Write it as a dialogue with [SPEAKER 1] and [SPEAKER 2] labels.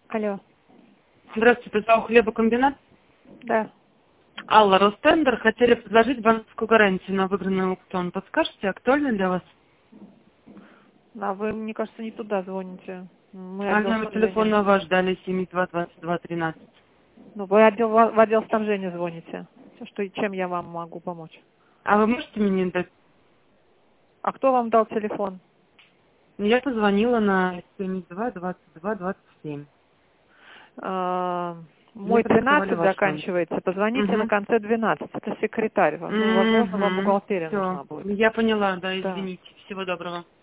[SPEAKER 1] Алло.
[SPEAKER 2] Здравствуйте, ЗАО «Хлебокомбинат».
[SPEAKER 1] Да.
[SPEAKER 2] Алла, Ростендер. Хотели предложить банковскую гарантию на выигранный аукцион. Подскажете, актуально для вас?
[SPEAKER 1] А вы, мне кажется, не туда звоните. Мы
[SPEAKER 2] А
[SPEAKER 1] отдел
[SPEAKER 2] номер
[SPEAKER 1] снабжения.
[SPEAKER 2] телефона ваш дали 72-22-13.
[SPEAKER 1] Ну, вы в отдел снабжения звоните. Чем я вам могу помочь?
[SPEAKER 2] А вы можете мне дать?
[SPEAKER 1] А кто вам дал телефон?
[SPEAKER 2] Я позвонила на 72-22-27. Мне
[SPEAKER 1] Мой
[SPEAKER 2] продиктовали
[SPEAKER 1] 12
[SPEAKER 2] ваш номер.
[SPEAKER 1] заканчивается. Позвоните на
[SPEAKER 2] Угу.
[SPEAKER 1] конце 12. Это секретарь. Ну, возможно, вам бухгалтерия
[SPEAKER 2] Все.
[SPEAKER 1] нужна будет.
[SPEAKER 2] Я поняла, да,
[SPEAKER 1] Да.
[SPEAKER 2] извините. Всего доброго.